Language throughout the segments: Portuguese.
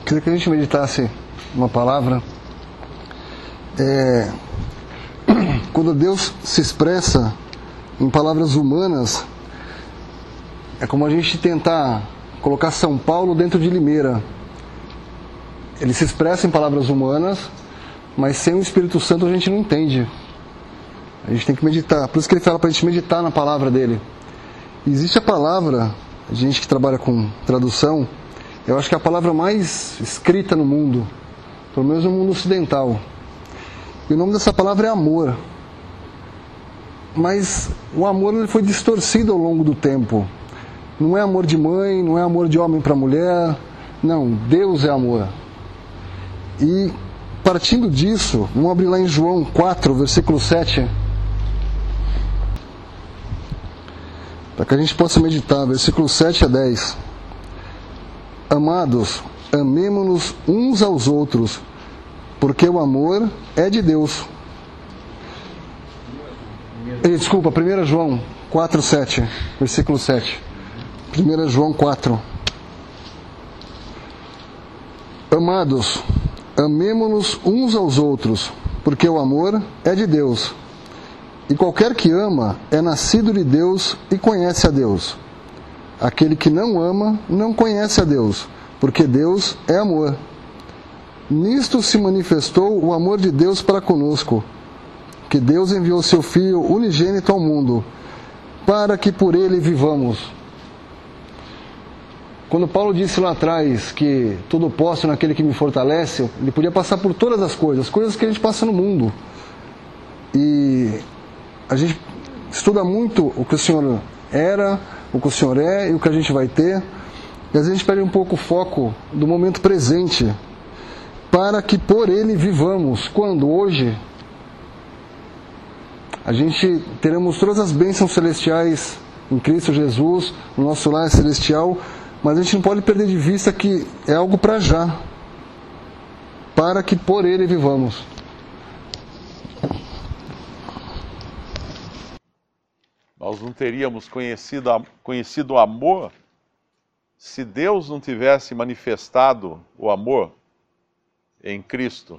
Queria que a gente meditasse uma palavra. Quando Deus se expressa em palavras humanas, é como a gente tentar colocar São Paulo dentro de Limeira. Ele se expressa em palavras humanas, mas sem o Espírito Santo a gente não entende. A gente tem que meditar. Por isso que ele fala para a gente meditar na palavra dele. Existe a palavra, a gente que trabalha com tradução, eu acho que é a palavra mais escrita no mundo, pelo menos no mundo ocidental. E o nome dessa palavra é amor. Mas o amor ele foi distorcido ao longo do tempo. Não é amor de mãe, não é amor de homem para mulher. Não, Deus é amor. E partindo disso, vamos abrir lá em João 4, versículo 7. Para que a gente possa meditar, versículo 7 a 10. Amados, amemo-nos uns aos outros, porque o amor é de Deus. Desculpa, 1 João 4, 7, versículo 7. 1 João 4. Amados, amemo-nos uns aos outros, porque o amor é de Deus. E qualquer que ama é nascido de Deus e conhece a Deus. Aquele que não ama não conhece a Deus, porque Deus é amor. Nisto se manifestou o amor de Deus para conosco, que Deus enviou seu Filho unigênito ao mundo, para que por ele vivamos. Quando Paulo disse lá atrás que tudo posso naquele que me fortalece, ele podia passar por todas as coisas que a gente passa no mundo. E a gente estuda muito o que o Senhor era, o que o Senhor é e o que a gente vai ter. E às vezes a gente perde um pouco o foco do momento presente, para que por ele vivamos. Quando? Hoje. A gente teremos todas as bênçãos celestiais em Cristo Jesus, no nosso lar celestial, mas a gente não pode perder de vista que é algo para já, para que por ele vivamos. Nós não teríamos conhecido o amor se Deus não tivesse manifestado o amor em Cristo.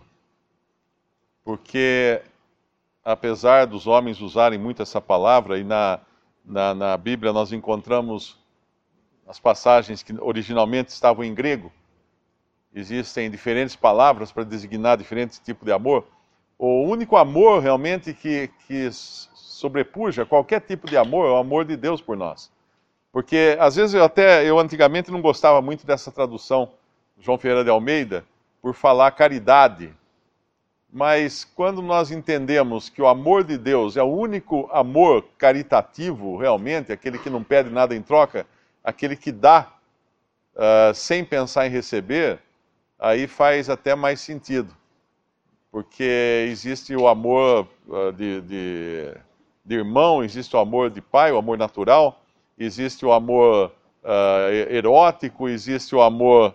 Porque, apesar dos homens usarem muito essa palavra, e na Bíblia nós encontramos as passagens que originalmente estavam em grego, existem diferentes palavras para designar diferentes tipos de amor. O único amor realmente que sobrepuja qualquer tipo de amor é o amor de Deus por nós. Porque às vezes eu antigamente não gostava muito dessa tradução João Ferreira de Almeida por falar caridade. Mas quando nós entendemos que o amor de Deus é o único amor caritativo realmente, aquele que não pede nada em troca, aquele que dá sem pensar em receber, aí faz até mais sentido. Porque existe o amor de irmão, existe o amor de pai, o amor natural, existe o amor erótico, existe o amor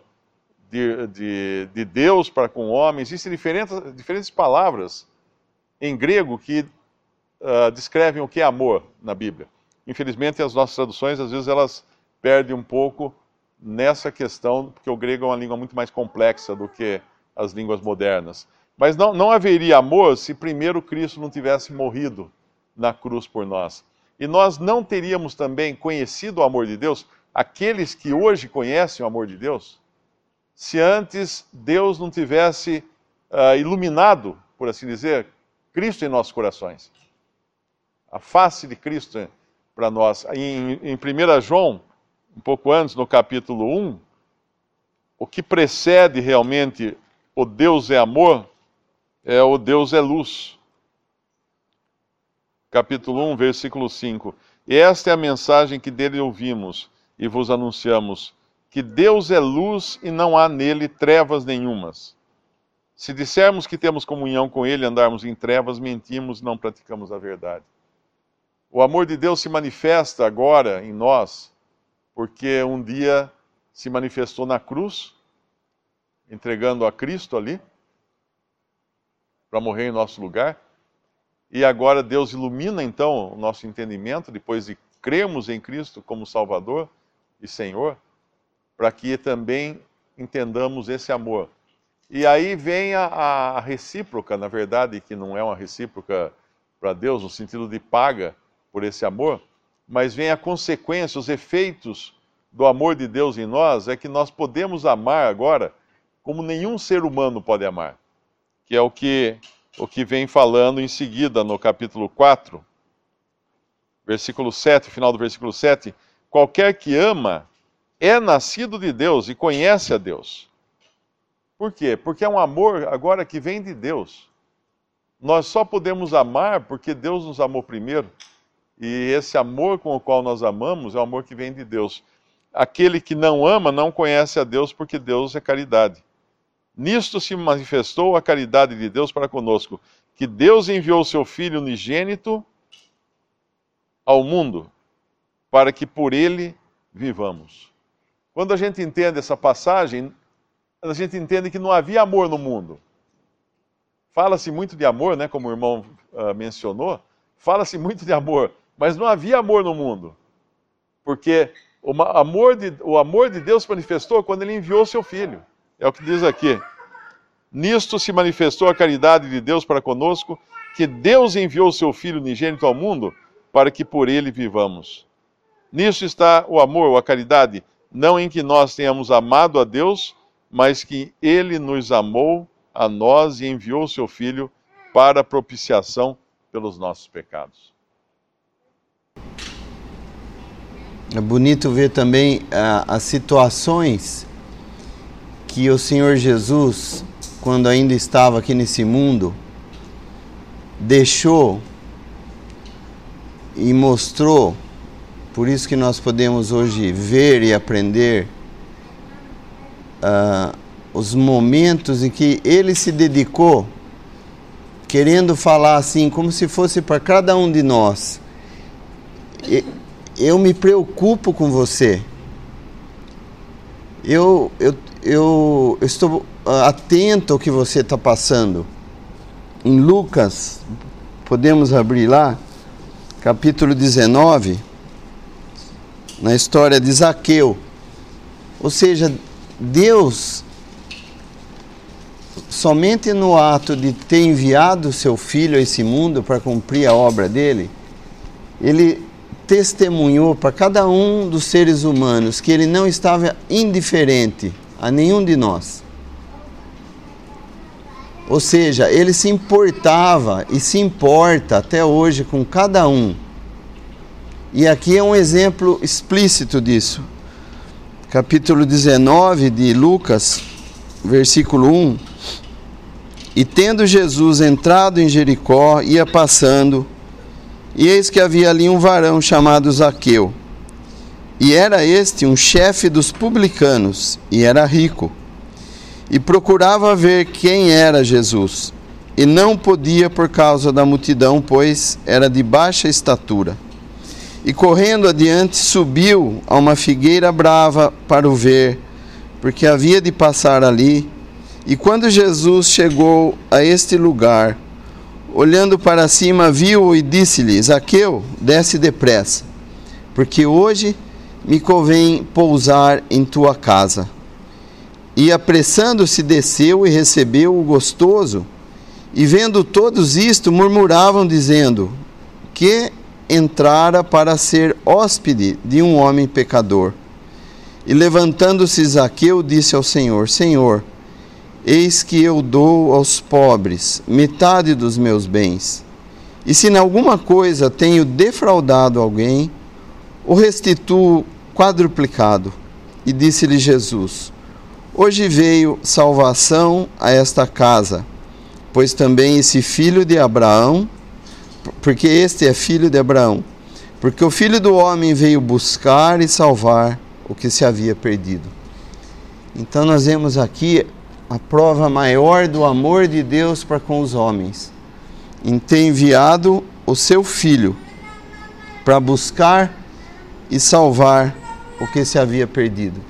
de Deus para com o homem. Existem diferentes palavras em grego que descrevem o que é amor na Bíblia. Infelizmente, as nossas traduções, às vezes, elas perdem um pouco nessa questão, porque o grego é uma língua muito mais complexa do que as línguas modernas. Mas não haveria amor se primeiro Cristo não tivesse morrido na cruz por nós. E nós não teríamos também conhecido o amor de Deus, aqueles que hoje conhecem o amor de Deus, se antes Deus não tivesse iluminado, por assim dizer, Cristo em nossos corações. A face de Cristo para nós. Em 1 João, um pouco antes, no capítulo 1, o que precede realmente o Deus é amor, é o Deus é luz. Capítulo 1, versículo 5. E esta é a mensagem que dele ouvimos e vos anunciamos, que Deus é luz e não há nele trevas nenhumas. Se dissermos que temos comunhão com ele e andarmos em trevas, mentimos e não praticamos a verdade. O amor de Deus se manifesta agora em nós, porque um dia se manifestou na cruz, entregando a Cristo ali, para morrer em nosso lugar. E agora Deus ilumina então o nosso entendimento, depois de crermos em Cristo como Salvador e Senhor, para que também entendamos esse amor. E aí vem a recíproca, na verdade, que não é uma recíproca para Deus, no sentido de paga por esse amor, mas vem a consequência, os efeitos do amor de Deus em nós, é que nós podemos amar agora como nenhum ser humano pode amar, que é o que vem falando em seguida no capítulo 4, versículo 7, final do versículo 7, qualquer que ama é nascido de Deus e conhece a Deus. Por quê? Porque é um amor agora que vem de Deus. Nós só podemos amar porque Deus nos amou primeiro. E esse amor com o qual nós amamos é um amor que vem de Deus. Aquele que não ama não conhece a Deus, porque Deus é caridade. Nisto se manifestou a caridade de Deus para conosco, que Deus enviou o seu Filho unigênito ao mundo, para que por ele vivamos. Quando a gente entende essa passagem, a gente entende que não havia amor no mundo. Fala-se muito de amor, né, como o irmão mencionou, fala-se muito de amor, mas não havia amor no mundo. Porque o amor de Deus se manifestou quando ele enviou o seu Filho. É o que diz aqui. Nisto se manifestou a caridade de Deus para conosco, que Deus enviou o seu Filho unigênito ao mundo, para que por ele vivamos. Nisso está o amor, ou a caridade, não em que nós tenhamos amado a Deus, mas que ele nos amou a nós e enviou o seu Filho para a propiciação pelos nossos pecados. É bonito ver também as situações que o Senhor Jesus, quando ainda estava aqui nesse mundo, deixou e mostrou. Por isso que nós podemos hoje ver e aprender os momentos em que ele se dedicou, querendo falar assim, como se fosse para cada um de nós. Eu me preocupo com você. Eu estou atento ao que você está passando. Em Lucas, podemos abrir lá, capítulo 19, na história de Zaqueu. Ou seja, Deus, somente no ato de ter enviado o seu Filho a esse mundo para cumprir a obra dele, ele testemunhou para cada um dos seres humanos que ele não estava indiferente a nenhum de nós. Ou seja, ele se importava e se importa até hoje com cada um. E aqui é um exemplo explícito disso. Capítulo 19 de Lucas, versículo 1. E tendo Jesus entrado em Jericó, ia passando, e eis que havia ali um varão chamado Zaqueu. E era este um chefe dos publicanos, e era rico. E procurava ver quem era Jesus. E não podia por causa da multidão, pois era de baixa estatura. E correndo adiante, subiu a uma figueira brava para o ver, porque havia de passar ali. E quando Jesus chegou a este lugar, olhando para cima, viu-o e disse-lhe: Zaqueu, desce depressa, porque hoje me convém pousar em tua casa. E apressando-se desceu e recebeu o gostoso. E vendo todos isto, murmuravam, dizendo que entrara para ser hóspede de um homem pecador. E levantando-se Zaqueu, disse ao Senhor: Senhor, eis que eu dou aos pobres metade dos meus bens. E se em alguma coisa tenho defraudado alguém, o restituo quadruplicado. E disse-lhe Jesus: Hoje veio salvação a esta casa, pois também esse filho de Abraão, porque este é filho de Abraão, porque o Filho do Homem veio buscar e salvar o que se havia perdido. Então nós vemos aqui a prova maior do amor de Deus para com os homens, em ter enviado o seu Filho para buscar e salvar o que se havia perdido.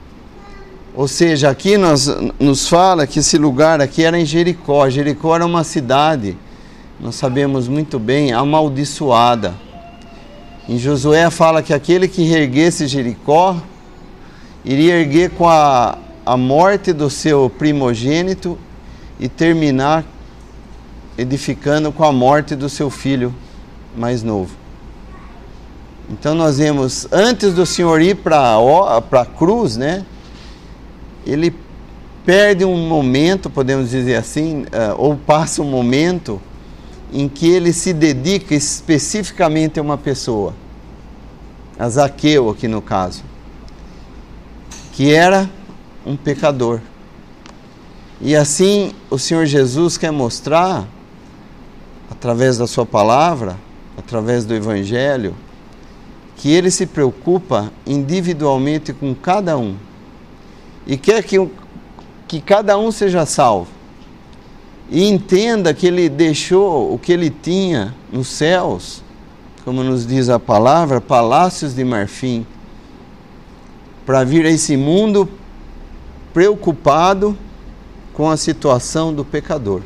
Ou seja, aqui nos fala que esse lugar aqui era em Jericó. Jericó era uma cidade, nós sabemos muito bem, amaldiçoada. Em Josué fala que aquele que erguesse Jericó, iria erguer com a a morte do seu primogênito e terminar edificando com a morte do seu filho mais novo. Então nós vemos, antes do Senhor ir para a cruz, né, ele perde um momento, podemos dizer assim, ou passa um momento em que ele se dedica especificamente a uma pessoa, a Zaqueu aqui no caso, que era um pecador. E assim o Senhor Jesus quer mostrar, através da sua palavra, através do Evangelho, que ele se preocupa individualmente com cada um e quer que cada um seja salvo e entenda que ele deixou o que ele tinha nos céus, como nos diz a palavra, palácios de marfim, para vir a esse mundo preocupado com a situação do pecador.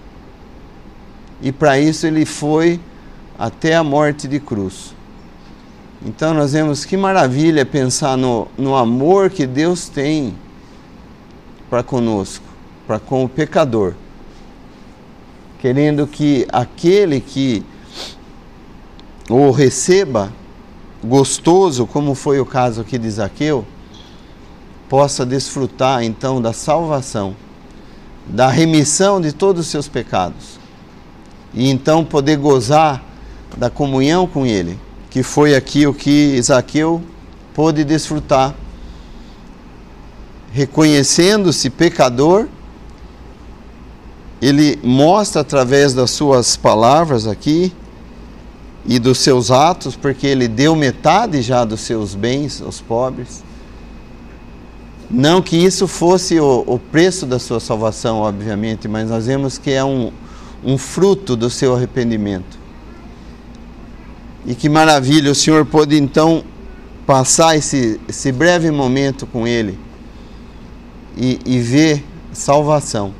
E para isso ele foi até a morte de cruz. Então nós vemos que maravilha pensar no amor que Deus tem para conosco, para com o pecador, querendo que aquele que o receba gostoso, como foi o caso aqui de Zaqueu, possa desfrutar então da salvação, da remissão de todos os seus pecados, e então poder gozar da comunhão com Ele, que foi aqui o que Zaqueu pôde desfrutar, reconhecendo-se pecador. Ele mostra através das suas palavras aqui e dos seus atos, porque ele deu metade já dos seus bens aos pobres. Não que isso fosse o preço da sua salvação, obviamente, mas nós vemos que é um fruto do seu arrependimento. E que maravilha, o Senhor pôde então passar esse breve momento com ele e ver salvação.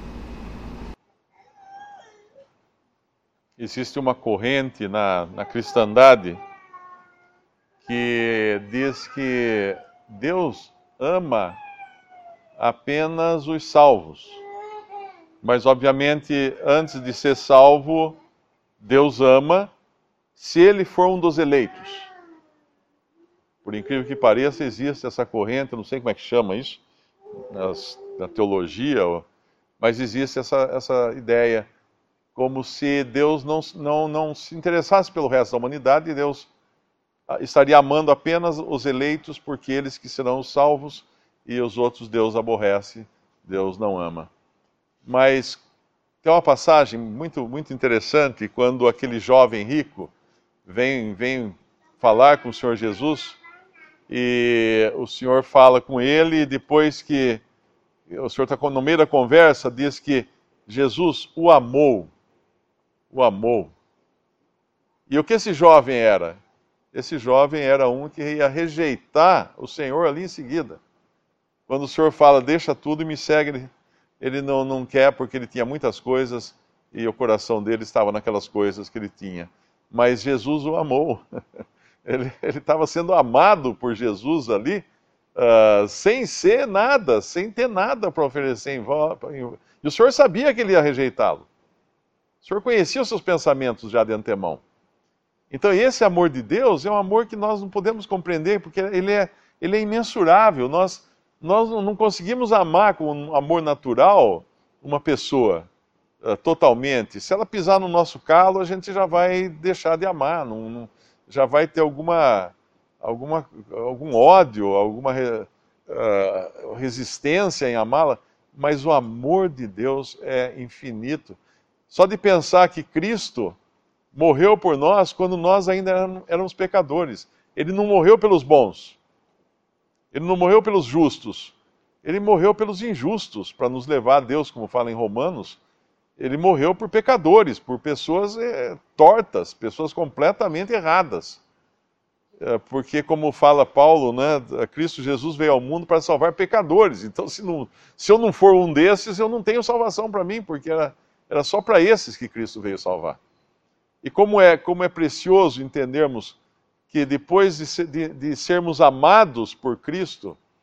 Existe uma corrente na cristandade que diz que Deus ama apenas os salvos. Mas, obviamente, antes de ser salvo, Deus ama se ele for um dos eleitos. Por incrível que pareça, existe essa corrente, eu não sei como é que chama isso, na teologia, mas existe essa ideia, como se Deus não se interessasse pelo resto da humanidade, e Deus estaria amando apenas os eleitos, porque eles que serão os salvos, e os outros Deus aborrece, Deus não ama. Mas tem uma passagem muito, muito interessante, quando aquele jovem rico vem falar com o Senhor Jesus, e o Senhor fala com ele, e depois que o Senhor está no meio da conversa, diz que Jesus o amou. O amou. E o que esse jovem era? Esse jovem era um que ia rejeitar o Senhor ali em seguida. Quando o Senhor fala, deixa tudo e me segue, ele não quer, porque ele tinha muitas coisas e o coração dele estava naquelas coisas que ele tinha. Mas Jesus o amou. Ele estava sendo amado por Jesus ali, sem ser nada, sem ter nada para oferecer em volta. E o Senhor sabia que ele ia rejeitá-lo. O Senhor conhecia os seus pensamentos já de antemão. Então esse amor de Deus é um amor que nós não podemos compreender, porque ele é imensurável. Nós não conseguimos amar com um amor natural uma pessoa totalmente. Se ela pisar no nosso calo, a gente já vai deixar de amar, já vai ter algum ódio, alguma resistência em amá-la, mas o amor de Deus é infinito. Só de pensar que Cristo morreu por nós quando nós ainda éramos pecadores. Ele não morreu pelos bons. Ele não morreu pelos justos. Ele morreu pelos injustos, para nos levar a Deus, como fala em Romanos. Ele morreu por pecadores, por pessoas tortas, pessoas completamente erradas. Porque, como fala Paulo, né, Cristo Jesus veio ao mundo para salvar pecadores. Então, se eu não for um desses, eu não tenho salvação para mim, porque era só para esses que Cristo veio salvar. E como é precioso entendermos que depois de sermos amados por Cristo,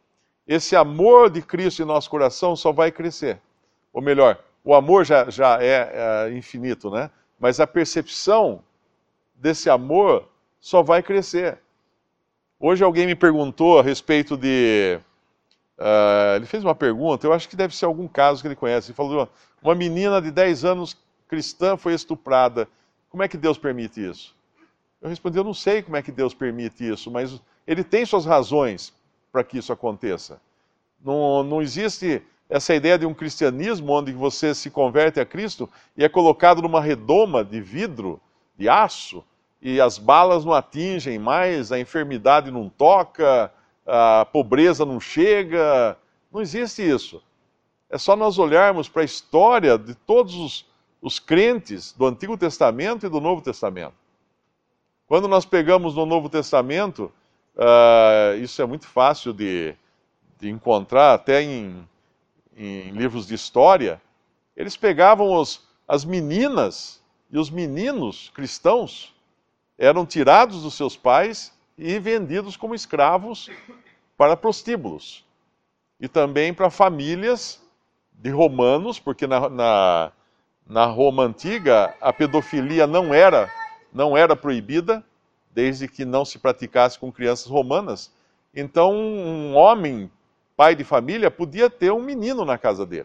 esse amor de Cristo em nosso coração só vai crescer. Ou melhor, o amor já é infinito, né? Mas a percepção desse amor só vai crescer. Hoje alguém me perguntou a respeito de... ele fez uma pergunta, eu acho que deve ser algum caso que ele conhece. Ele falou, uma menina de 10 anos cristã foi estuprada. Como é que Deus permite isso? Eu respondi, eu não sei como é que Deus permite isso, mas Ele tem suas razões para que isso aconteça. Não existe essa ideia de um cristianismo onde você se converte a Cristo e é colocado numa redoma de vidro, de aço, e as balas não atingem mais, a enfermidade não toca, a pobreza não chega. Não existe isso. É só nós olharmos para a história de todos os crentes do Antigo Testamento e do Novo Testamento. Quando nós pegamos no Novo Testamento, isso é muito fácil de encontrar até em livros de história, eles pegavam as meninas e os meninos cristãos, eram tirados dos seus pais e vendidos como escravos para prostíbulos. E também para famílias de romanos, porque na Roma antiga a pedofilia não era proibida, desde que não se praticasse com crianças romanas. Então um homem, pai de família, podia ter um menino na casa dele.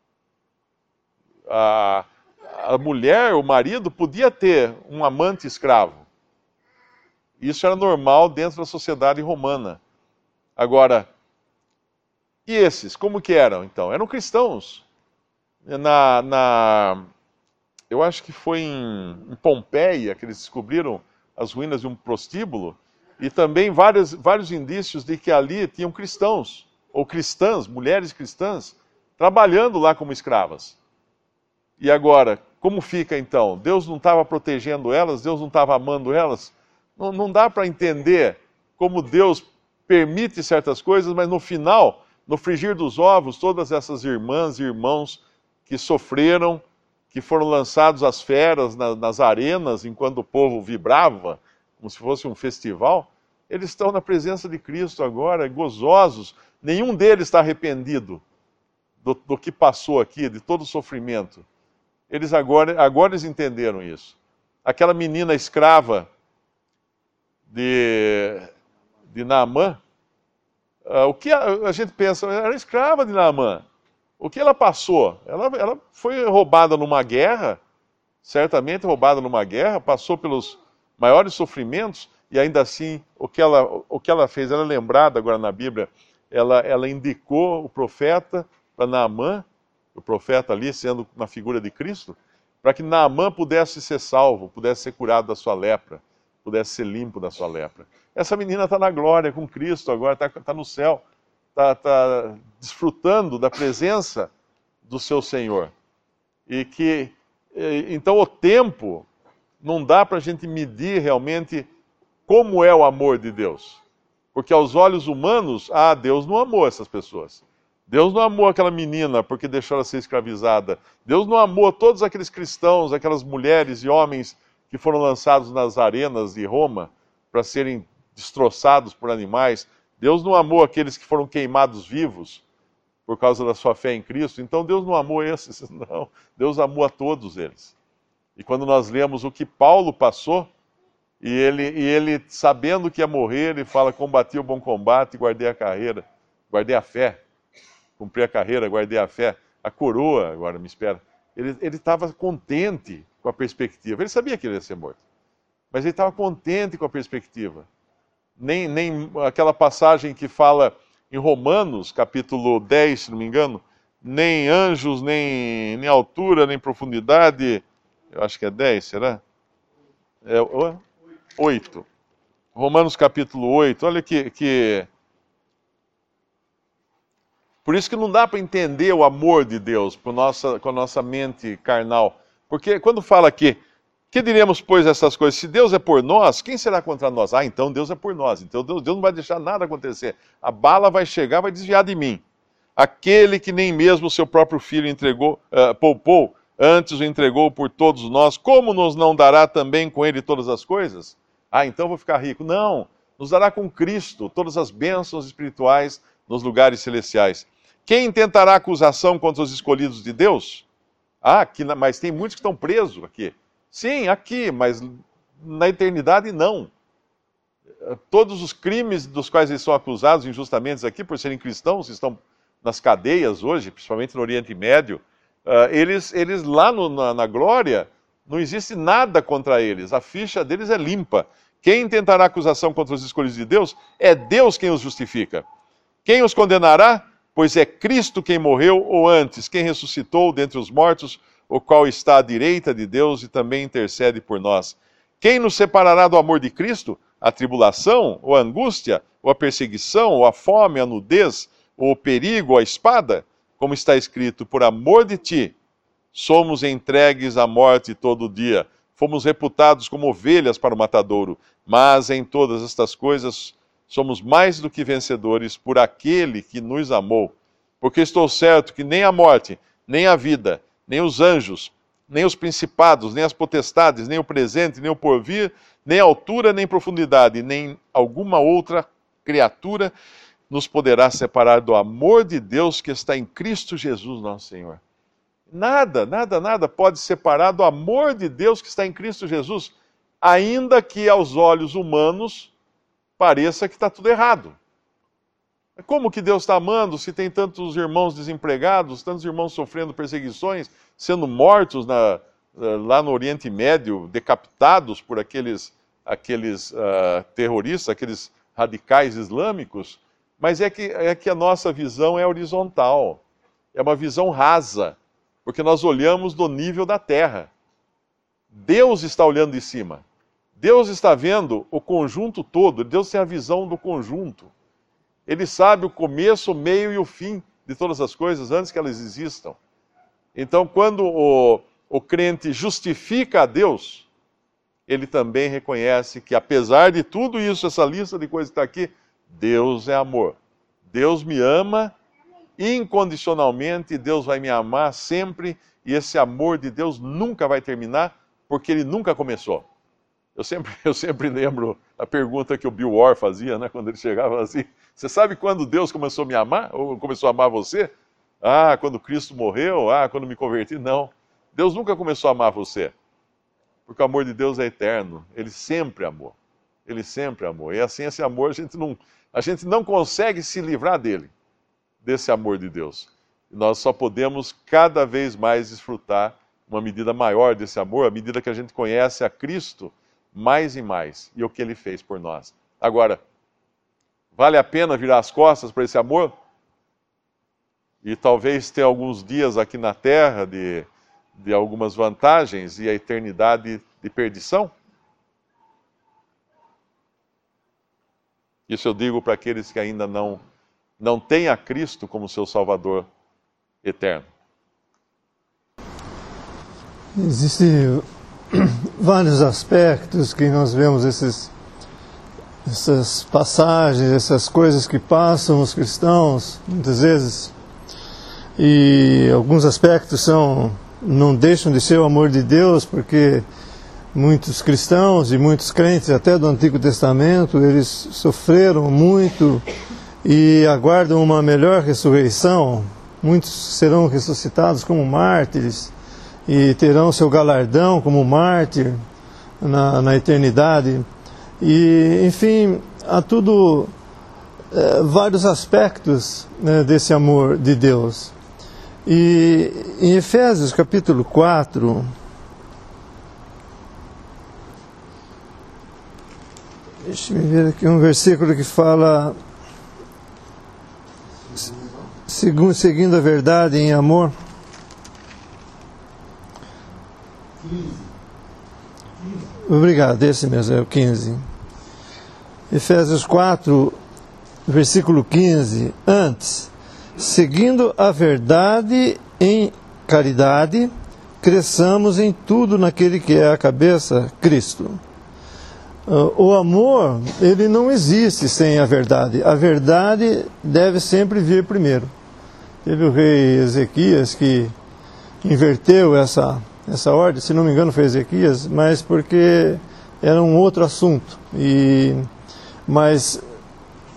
A mulher, o marido, podia ter um amante escravo. Isso era normal dentro da sociedade romana. Agora, e esses, como que eram então? Eram cristãos. Eu acho que foi em Pompeia que eles descobriram as ruínas de um prostíbulo, e também vários indícios de que ali tinham cristãos, ou cristãs, mulheres cristãs, trabalhando lá como escravas. E agora, como fica então? Deus não estava protegendo elas? Deus não estava amando elas? Não dá para entender como Deus permite certas coisas, mas no final, no frigir dos ovos, todas essas irmãs e irmãos que sofreram, que foram lançados às feras nas arenas, enquanto o povo vibrava, como se fosse um festival, eles estão na presença de Cristo agora, gozosos. Nenhum deles está arrependido do que passou aqui, de todo o sofrimento. Eles agora eles entenderam isso. Aquela menina escrava de Naamã, o que a gente pensa, ela era escrava de Naamã. O que ela passou? Ela foi roubada numa guerra, certamente roubada numa guerra, passou pelos maiores sofrimentos, e ainda assim, o que ela fez, ela é lembrada agora na Bíblia, ela indicou o profeta para Naamã, o profeta ali sendo uma figura de Cristo, para que Naamã pudesse ser salvo, pudesse ser curado da sua lepra, pudesse ser limpo da sua lepra. Essa menina está na glória com Cristo agora, está no céu, está desfrutando da presença do seu Senhor. Então o tempo não dá para a gente medir realmente como é o amor de Deus. Porque aos olhos humanos, Deus não amou essas pessoas. Deus não amou aquela menina porque deixou ela ser escravizada. Deus não amou todos aqueles cristãos, aquelas mulheres e homens que foram lançados nas arenas de Roma para serem destroçados por animais. Deus não amou aqueles que foram queimados vivos por causa da sua fé em Cristo. Então Deus não amou esses, não. Deus amou a todos eles. E quando nós lemos o que Paulo passou, e ele sabendo que ia morrer, ele fala, combati o bom combate, guardei a carreira, guardei a fé, cumpri a carreira, guardei a fé, a coroa agora me espera. Ele estava contente com a perspectiva. Ele sabia que ele ia ser morto, mas ele estava contente com a perspectiva. Nem aquela passagem que fala em Romanos, capítulo 10, se não me engano, nem anjos, nem altura, nem profundidade, eu acho que é 10, será? 8. Romanos capítulo 8, olha que... Por isso que não dá para entender o amor de Deus com a nossa mente carnal. Porque quando fala aqui, que diremos, pois, essas coisas? Se Deus é por nós, quem será contra nós? Então Deus é por nós. Então Deus não vai deixar nada acontecer. A bala vai chegar, vai desviar de mim. Aquele que nem mesmo o seu próprio filho poupou, antes o entregou por todos nós, como nos não dará também com ele todas as coisas? Então vou ficar rico. Não, nos dará com Cristo todas as bênçãos espirituais nos lugares celestiais. Quem intentará acusação contra os escolhidos de Deus? Mas tem muitos que estão presos aqui. Sim, aqui, mas na eternidade não. Todos os crimes dos quais eles são acusados injustamente aqui, por serem cristãos, estão nas cadeias hoje, principalmente no Oriente Médio, eles lá na glória, não existe nada contra eles, a ficha deles é limpa. Quem tentará acusação contra os escolhidos de Deus, é Deus quem os justifica. Quem os condenará? Pois é Cristo quem morreu, ou antes, quem ressuscitou dentre os mortos, o qual está à direita de Deus e também intercede por nós. Quem nos separará do amor de Cristo? A tribulação, ou a angústia, ou a perseguição, ou a fome, a nudez, ou o perigo, ou a espada? Como está escrito, por amor de ti, somos entregues à morte todo dia. Fomos reputados como ovelhas para o matadouro. Mas em todas estas coisas somos mais do que vencedores por aquele que nos amou. Porque estou certo que nem a morte, nem a vida, nem os anjos, nem os principados, nem as potestades, nem o presente, nem o porvir, nem altura, nem profundidade, nem alguma outra criatura nos poderá separar do amor de Deus que está em Cristo Jesus, nosso Senhor. Nada pode separar do amor de Deus que está em Cristo Jesus, ainda que aos olhos humanos pareça que está tudo errado. Como que Deus está amando se tem tantos irmãos desempregados, tantos irmãos sofrendo perseguições, sendo mortos lá no Oriente Médio, decapitados por aqueles terroristas, aqueles radicais islâmicos? Mas é que a nossa visão é horizontal, é uma visão rasa, porque nós olhamos do nível da terra. Deus está olhando de cima. Deus está vendo o conjunto todo, Deus tem a visão do conjunto. Ele sabe o começo, o meio e o fim de todas as coisas antes que elas existam. Então, quando o crente justifica a Deus, ele também reconhece que, apesar de tudo isso, essa lista de coisas que está aqui, Deus é amor. Deus me ama incondicionalmente, Deus vai me amar sempre, e esse amor de Deus nunca vai terminar, porque ele nunca começou. Eu sempre lembro a pergunta que o Bill Orr fazia, né, quando ele chegava assim: você sabe quando Deus começou a me amar? Ou começou a amar você? Quando Cristo morreu? Quando me converti? Não. Deus nunca começou a amar você. Porque o amor de Deus é eterno. Ele sempre amou. Ele sempre amou. E assim, esse amor, a gente não consegue se livrar dele, desse amor de Deus. E nós só podemos cada vez mais desfrutar uma medida maior desse amor, à medida que a gente conhece a Cristo mais e mais, e o que ele fez por nós. Agora, vale a pena virar as costas para esse amor? E talvez ter alguns dias aqui na Terra de algumas vantagens e a eternidade de perdição? Isso eu digo para aqueles que ainda não têm a Cristo como seu Salvador eterno. Existem vários aspectos que nós vemos essas passagens, essas coisas que passam os cristãos, muitas vezes, e alguns aspectos não deixam de ser o amor de Deus, porque muitos cristãos e muitos crentes, até do Antigo Testamento, eles sofreram muito e aguardam uma melhor ressurreição. Muitos serão ressuscitados como mártires e terão seu galardão como mártir na eternidade. E, enfim, há vários aspectos, né, desse amor de Deus. E em Efésios capítulo 4, deixa-me ver aqui um versículo que fala: seguindo a verdade em amor. Obrigado, esse mesmo, é o 15. Efésios 4, versículo 15. Antes, seguindo a verdade em caridade, cresçamos em tudo naquele que é a cabeça, Cristo. O amor, ele não existe sem a verdade. A verdade deve sempre vir primeiro. Teve o rei Ezequias que inverteu essa ordem, se não me engano foi Ezequias, mas porque era um outro assunto. Mas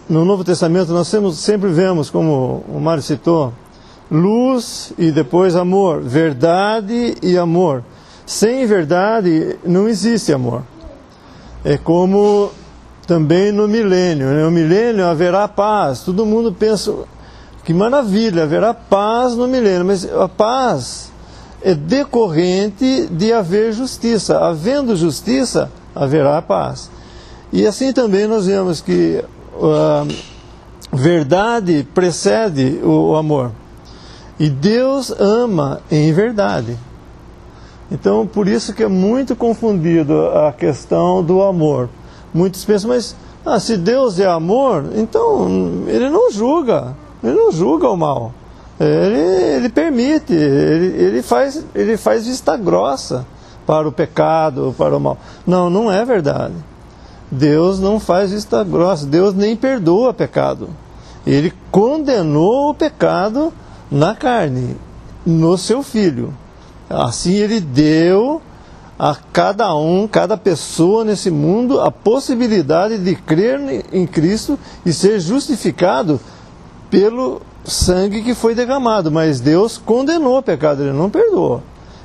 no Novo Testamento nós sempre vemos, como o Mário citou, luz e depois amor, verdade e amor. Sem verdade não existe amor. É como também no milênio. No milênio haverá paz. Todo mundo pensa, que maravilha, haverá paz no milênio. Mas a paz é decorrente de haver justiça. Havendo justiça, haverá paz. E assim também nós vemos que a verdade precede o amor. E Deus ama em verdade. Então, por isso que é muito confundido a questão do amor. Muitos pensam, mas se Deus é amor, então Ele não julga o mal. Ele permite, ele faz vista grossa para o pecado, para o mal. Não, não é verdade. Deus não faz vista grossa, Deus nem perdoa pecado. Ele condenou o pecado na carne, no seu Filho. Assim Ele deu a cada pessoa nesse mundo, a possibilidade de crer em Cristo e ser justificado pelo sangue que foi derramado. Mas Deus condenou o pecado, Ele não perdoou.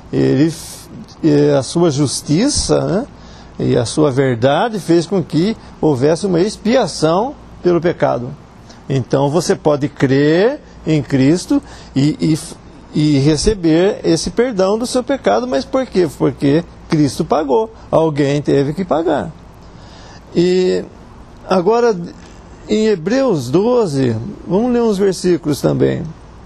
A sua justiça, né, e a sua verdade fez com que houvesse uma expiação pelo pecado. Então você pode crer em Cristo e receber esse perdão do seu pecado. Mas por quê? Porque Cristo pagou. Alguém teve que pagar. E agora, em Hebreus 12, vamos ler uns versículos também.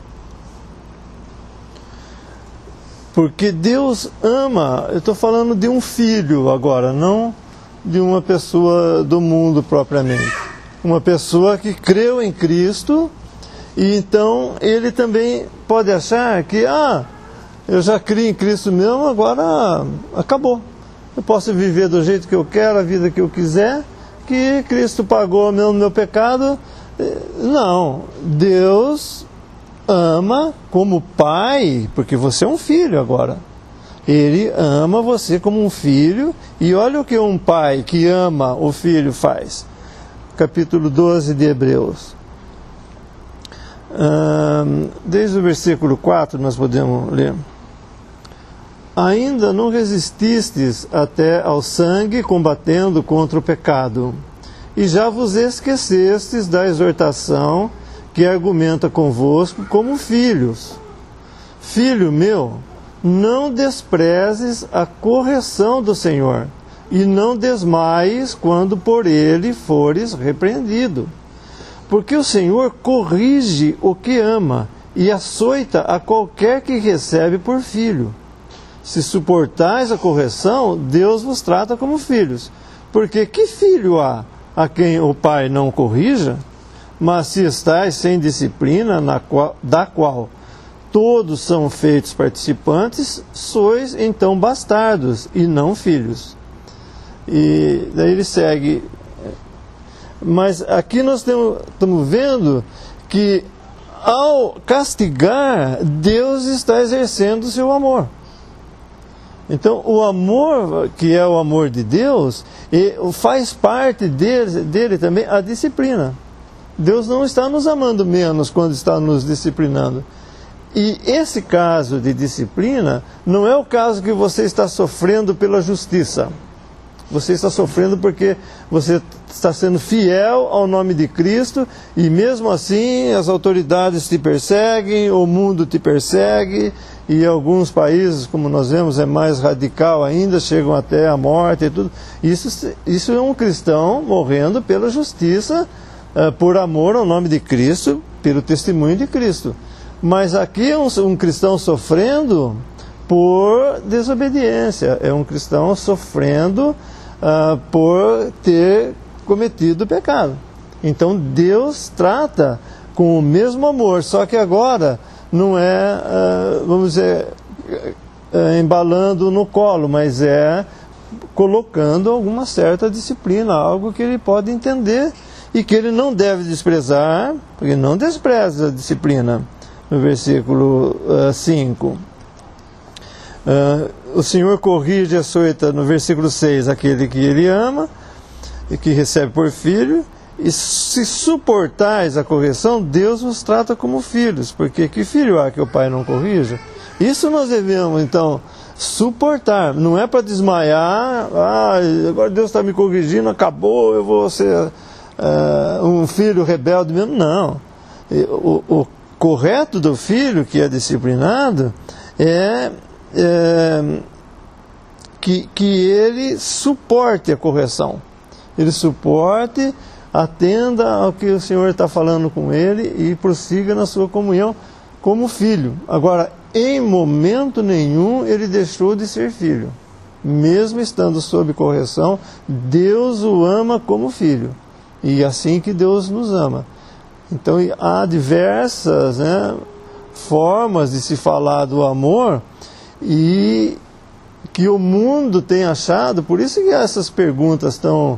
Porque Deus ama, eu estou falando de um filho agora, não de uma pessoa do mundo propriamente. Uma pessoa que creu em Cristo, e então ele também pode achar que, eu já criei em Cristo mesmo, agora acabou. Eu posso viver do jeito que eu quero, a vida que eu quiser, que Cristo pagou mesmo meu pecado. Não, Deus ama como pai, porque você é um filho agora. Ele ama você como um filho, e olha o que um pai que ama o filho faz. Capítulo 12 de Hebreus. Desde o versículo 4 nós podemos ler. Ainda não resististes até ao sangue, combatendo contra o pecado, e já vos esquecestes da exortação que argumenta convosco como filhos. Filho meu, não desprezes a correção do Senhor, e não desmaies quando por ele fores repreendido. Porque o Senhor corrige o que ama, e açoita a qualquer que recebe por filho. Se suportais a correção, Deus vos trata como filhos. Porque que filho há a quem o pai não corrija? Mas se estais sem disciplina, da qual todos são feitos participantes, sois então bastardos e não filhos. E daí ele segue. Mas aqui nós estamos vendo que ao castigar, Deus está exercendo o seu amor. Então, o amor, que é o amor de Deus, faz parte dele também a disciplina. Deus não está nos amando menos quando está nos disciplinando. E esse caso de disciplina não é o caso que você está sofrendo pela justiça. Você está sofrendo porque você está sendo fiel ao nome de Cristo, e mesmo assim as autoridades te perseguem, o mundo te persegue, e em alguns países, como nós vemos, é mais radical ainda, chegam até a morte e tudo. Isso é um cristão morrendo pela justiça, por amor ao nome de Cristo, pelo testemunho de Cristo. Mas aqui é um cristão sofrendo por desobediência, é um cristão sofrendo por ter cometido pecado. Então Deus trata com o mesmo amor, só que agora não é, vamos dizer, embalando no colo, mas é colocando alguma certa disciplina, algo que ele pode entender e que ele não deve desprezar, porque não despreza a disciplina. No versículo 5. O Senhor corrige e açoita, no versículo 6, aquele que ele ama e que recebe por filho, E se suportais a correção, Deus vos trata como filhos, porque que filho há que o pai não corrija? Isso nós devemos, então, suportar. Não é para desmaiar, agora Deus está me corrigindo, acabou, eu vou ser um filho rebelde mesmo. Não. O correto do filho que é disciplinado é que ele suporte a correção. Ele suporte, atenda ao que o Senhor está falando com ele e prossiga na sua comunhão como filho. Agora, em momento nenhum ele deixou de ser filho. Mesmo estando sob correção, Deus o ama como filho. E assim que Deus nos ama. Então há diversas formas de se falar do amor e que o mundo tem achado, por isso que essas perguntas estão...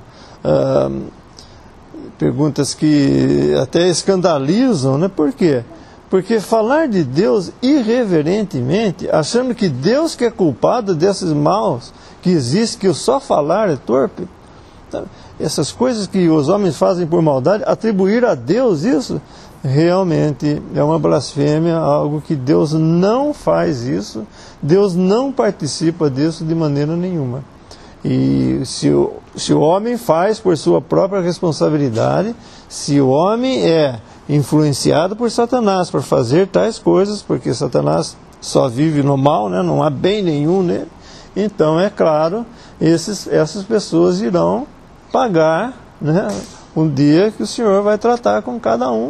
perguntas que até escandalizam, né? Por quê? Porque falar de Deus irreverentemente, achando que Deus que é culpado desses maus que existem, que só falar é torpe, essas coisas que os homens fazem por maldade, atribuir a Deus isso, realmente é uma blasfêmia, algo que Deus não faz isso, Deus não participa disso de maneira nenhuma. E se o homem faz por sua própria responsabilidade, se o homem é influenciado por Satanás para fazer tais coisas, porque Satanás só vive no mal, né? Não há bem nenhum nele, então é claro, essas pessoas irão pagar, né? Um dia que o Senhor vai tratar com cada um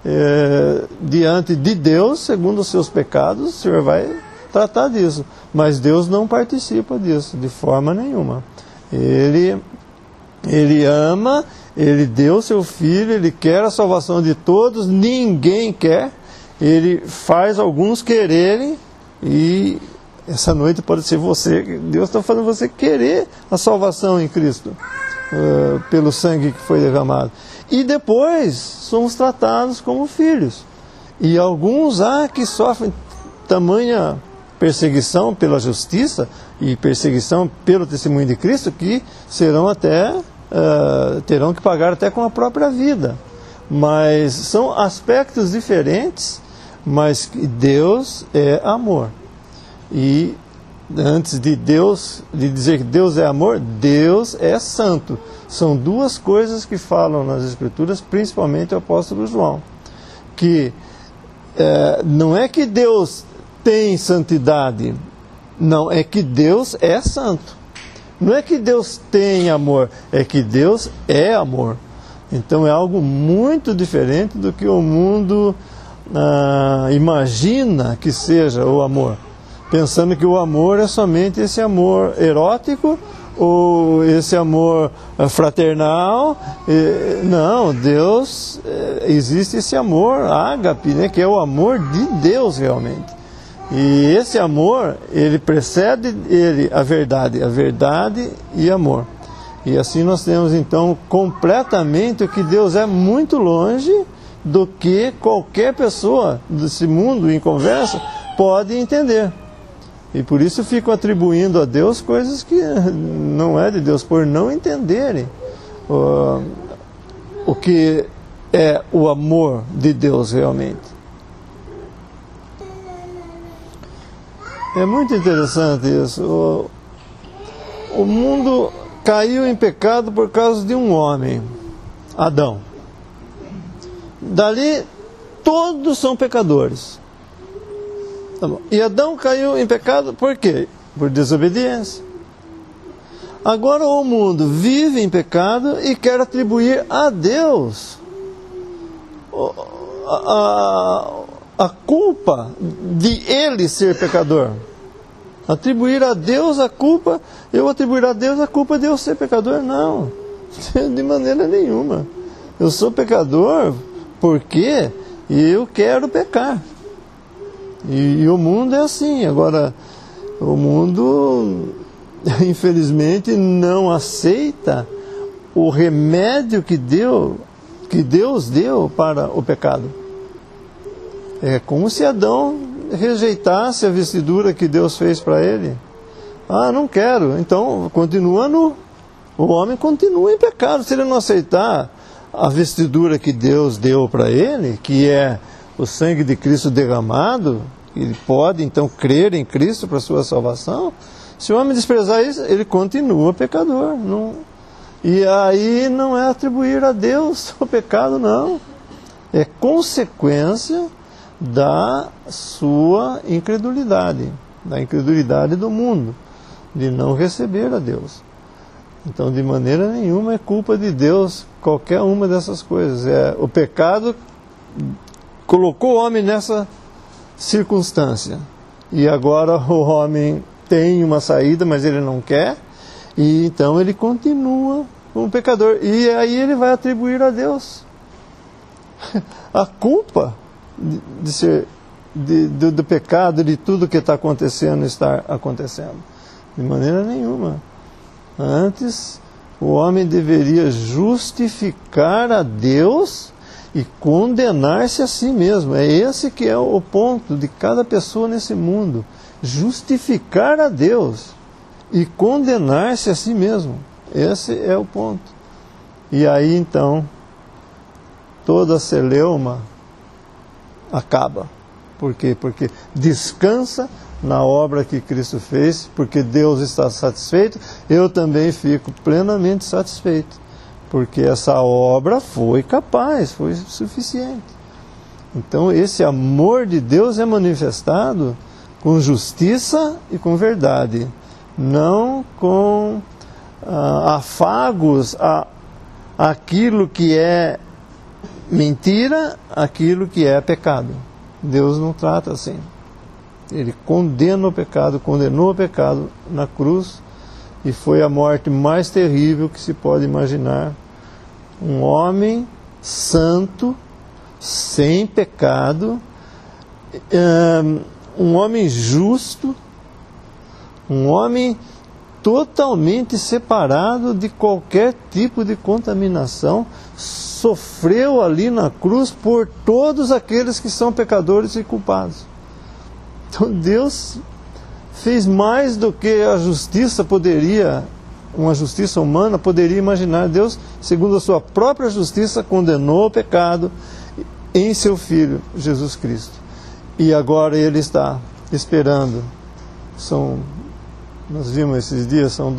diante de Deus, segundo os seus pecados, o Senhor vai tratar disso, mas Deus não participa disso de forma nenhuma. Ele ama, Ele deu seu Filho, Ele quer a salvação de todos, ninguém quer, Ele faz alguns quererem, e essa noite pode ser você, Deus está fazendo você querer a salvação em Cristo, pelo sangue que foi derramado. E depois somos tratados como filhos, e alguns há que sofrem tamanha perseguição pela justiça e perseguição pelo testemunho de Cristo, que serão até terão que pagar até com a própria vida. Mas são aspectos diferentes, mas Deus é amor. E antes de dizer que Deus é amor, Deus é santo. São duas coisas que falam nas Escrituras, principalmente o apóstolo João, que não é que Deus tem santidade, não, é que Deus é santo. Não é que Deus tem amor, é que Deus é amor. Então é algo muito diferente do que o mundo imagina que seja o amor, pensando que o amor é somente esse amor erótico ou esse amor fraternal. Não, Deus, existe esse amor ágape, né, que é o amor de Deus realmente. E esse amor, ele precede a verdade e amor. E assim nós temos então completamente o que Deus é muito longe do que qualquer pessoa desse mundo em conversa pode entender. E por isso ficam atribuindo a Deus coisas que não é de Deus, por não entenderem o que é o amor de Deus realmente. É muito interessante isso. O mundo caiu em pecado por causa de um homem, Adão. Dali, todos são pecadores. Tá bom. E Adão caiu em pecado por quê? Por desobediência. Agora o mundo vive em pecado e quer atribuir a Deus a culpa de ele ser pecador. Atribuir a Deus a culpa, eu atribuir a Deus a culpa de eu ser pecador? Não, de maneira nenhuma. Eu sou pecador porque eu quero pecar. E o mundo é assim. Agora, o mundo, infelizmente, não aceita o remédio que Deus deu para o pecado. É como se Adão rejeitasse a vestidura que Deus fez para ele. Não quero, então continua nu. O homem continua em pecado. Se ele não aceitar a vestidura que Deus deu para ele, que é o sangue de Cristo derramado, ele pode então crer em Cristo para a sua salvação. Se o homem desprezar isso, ele continua pecador. E aí não é atribuir a Deus o pecado, não. É consequência da sua incredulidade, da incredulidade do mundo, de não receber a Deus. Então, de maneira nenhuma é culpa de Deus qualquer uma dessas coisas. O pecado colocou o homem nessa circunstância. E agora o homem tem uma saída, mas ele não quer. E então ele continua como pecador. E aí ele vai atribuir a Deus a culpa do pecado, de tudo que está acontecendo, estar acontecendo. De maneira nenhuma. Antes, o homem deveria justificar a Deus e condenar-se a si mesmo. É esse que é o ponto de cada pessoa nesse mundo. Justificar a Deus e condenar-se a si mesmo. Esse é o ponto. E aí, então, toda a celeuma acaba. Por quê? Porque descansa na obra que Cristo fez, porque Deus está satisfeito, eu também fico plenamente satisfeito, porque essa obra foi capaz, foi suficiente. Então esse amor de Deus é manifestado com justiça e com verdade, não com afagos aquilo que é mentira, aquilo que é pecado. Deus não trata assim. Ele condena o pecado, condenou o pecado na cruz, e foi a morte mais terrível que se pode imaginar. Um homem santo, sem pecado, um homem justo, um homem totalmente separado de qualquer tipo de contaminação, sofreu ali na cruz por todos aqueles que são pecadores e culpados. Então Deus fez mais do que a justiça poderia, uma justiça humana poderia imaginar. Deus, segundo a sua própria justiça, condenou o pecado em seu Filho, Jesus Cristo. E agora Ele está esperando. Nós vimos esses dias, são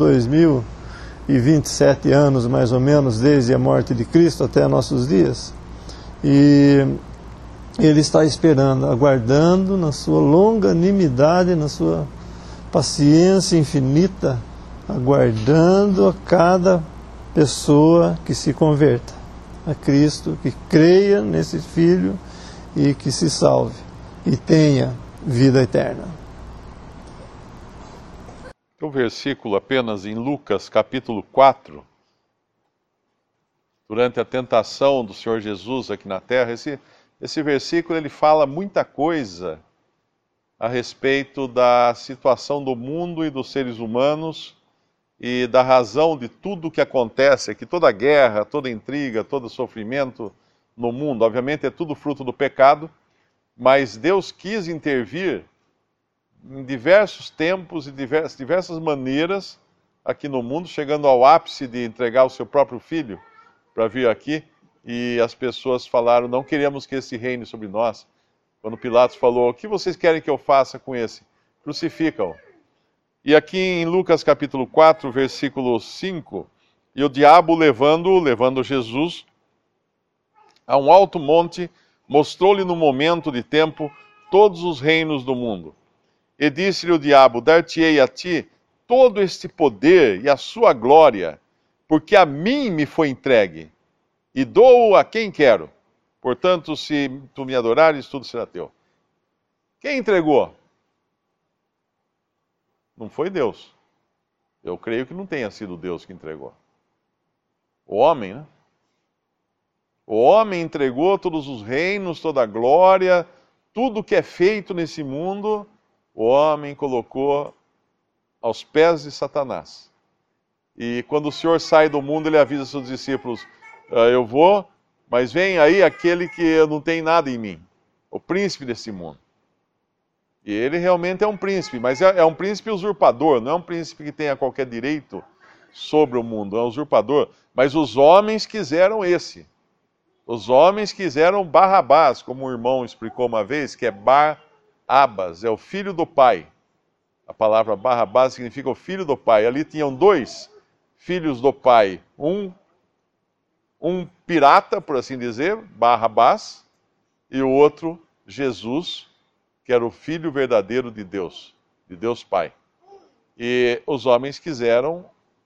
2027 anos mais ou menos, desde a morte de Cristo até nossos dias. E Ele está esperando, aguardando na sua longanimidade, na sua paciência infinita, aguardando a cada pessoa que se converta a Cristo, que creia nesse Filho e que se salve e tenha vida eterna. Um versículo apenas em Lucas capítulo 4, durante a tentação do Senhor Jesus aqui na terra. Esse versículo ele fala muita coisa a respeito da situação do mundo e dos seres humanos e da razão de tudo o que acontece aqui, toda guerra, toda intriga, todo sofrimento no mundo. Obviamente é tudo fruto do pecado, mas Deus quis intervir em diversos tempos e diversas maneiras aqui no mundo, chegando ao ápice de entregar o seu próprio filho para vir aqui. E as pessoas falaram, não queremos que esse reine sobre nós. Quando Pilatos falou, o que vocês querem que eu faça com esse? Crucificam-o. E aqui em Lucas capítulo 4, versículo 5, e o diabo levando Jesus a um alto monte, mostrou-lhe no momento de tempo todos os reinos do mundo. E disse-lhe o diabo, dar-te-ei a ti todo este poder e a sua glória, porque a mim me foi entregue. E dou a quem quero. Portanto, se tu me adorares, tudo será teu. Quem entregou? Não foi Deus. Eu creio que não tenha sido Deus que entregou. O homem, né? O homem entregou todos os reinos, toda a glória, tudo que é feito nesse mundo, o homem colocou aos pés de Satanás. E quando o Senhor sai do mundo, ele avisa seus discípulos, eu vou, mas vem aí aquele que não tem nada em mim, o príncipe desse mundo. E ele realmente é um príncipe, mas é um príncipe usurpador, não é um príncipe que tenha qualquer direito sobre o mundo, é um usurpador. Mas os homens quiseram esse. Os homens quiseram Barrabás, como o irmão explicou uma vez, que é Bar-Abas, é o filho do pai. A palavra Barrabás significa o filho do pai. Ali tinham dois filhos do pai. Um pirata, por assim dizer, Barrabás, e o outro, Jesus, que era o filho verdadeiro de Deus Pai. E os homens quiseram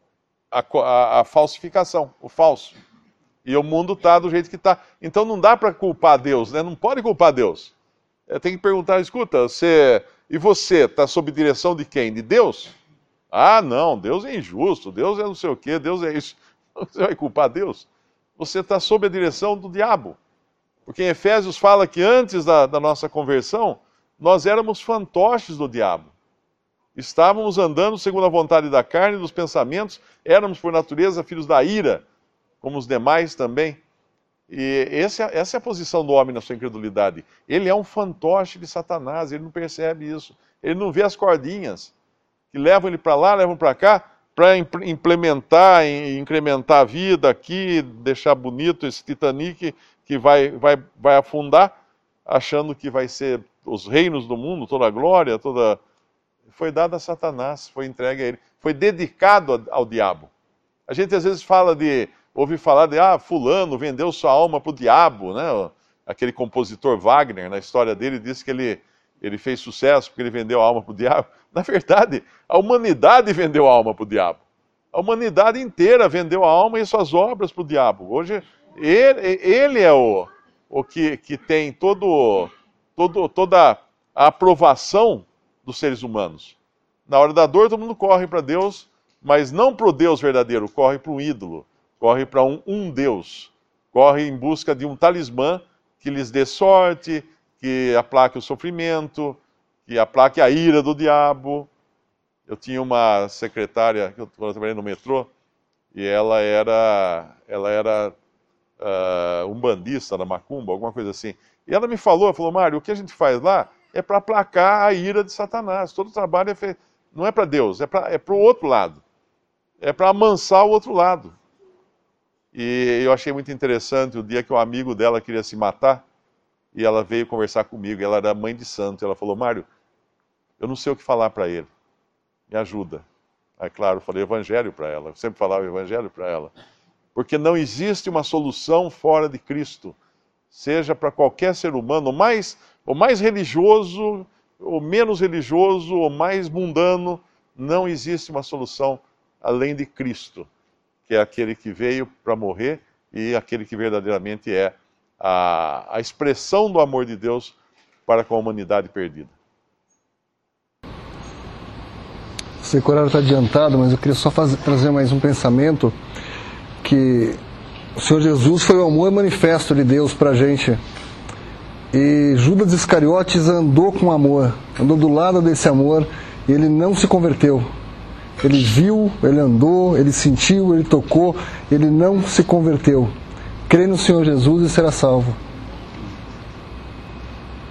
a falsificação, o falso. E o mundo está do jeito que está. Então não dá para culpar Deus, né? Não pode culpar Deus. Tem que perguntar, escuta, e você está sob direção de quem? De Deus? Ah, não, Deus é injusto, Deus é não sei o quê, Deus é isso. Você vai culpar Deus? Você está sob a direção do diabo. Porque em Efésios fala que antes da nossa conversão, nós éramos fantoches do diabo. Estávamos andando segundo a vontade da carne e dos pensamentos, éramos por natureza filhos da ira, como os demais também. E essa é a posição do homem na sua incredulidade. Ele é um fantoche de Satanás, ele não percebe isso. Ele não vê as cordinhas que levam ele para lá, levam para cá, para implementar, incrementar a vida aqui, deixar bonito esse Titanic que vai afundar, achando que vai ser os reinos do mundo, toda a glória, toda... Foi dado a Satanás, foi entregue a ele, foi dedicado ao diabo. A gente às vezes ouve falar de, fulano vendeu sua alma para o diabo, né? Aquele compositor Wagner, na história dele, disse que ele fez sucesso porque ele vendeu a alma para o diabo. Na verdade, a humanidade vendeu a alma para o diabo. A humanidade inteira vendeu a alma e suas obras para o diabo. Hoje, ele é o que tem toda a aprovação dos seres humanos. Na hora da dor, todo mundo corre para Deus, mas não para o Deus verdadeiro, corre para um ídolo, corre para um Deus, corre em busca de um talismã que lhes dê sorte, que aplaque o sofrimento, que aplaque a ira do diabo. Eu tinha uma secretária, quando eu trabalhei no metrô, e ela era umbandista da macumba, alguma coisa assim. E ela me falou, Mário, o que a gente faz lá é para aplacar a ira de Satanás. Todo o trabalho é feito, não é para Deus, é para o outro lado. É para amansar o outro lado. E eu achei muito interessante o dia que um amigo dela queria se matar, e ela veio conversar comigo, ela era mãe de santo. Ela falou, Mário, eu não sei o que falar para ele, me ajuda. Aí, claro, eu falei evangelho para ela, eu sempre falava evangelho para ela. Porque não existe uma solução fora de Cristo, seja para qualquer ser humano, o mais religioso, o menos religioso, o mais mundano, não existe uma solução além de Cristo, que é aquele que veio para morrer e aquele que verdadeiramente é a expressão do amor de Deus para com a humanidade perdida. Sei que o horário está adiantado, mas eu queria só trazer mais um pensamento, que o Senhor Jesus foi o amor manifesto de Deus para a gente. E Judas Iscariotes andou com amor, andou do lado desse amor, e ele não se converteu. Ele viu, ele andou, ele sentiu, ele tocou, ele não se converteu. Crê no Senhor Jesus e será salvo.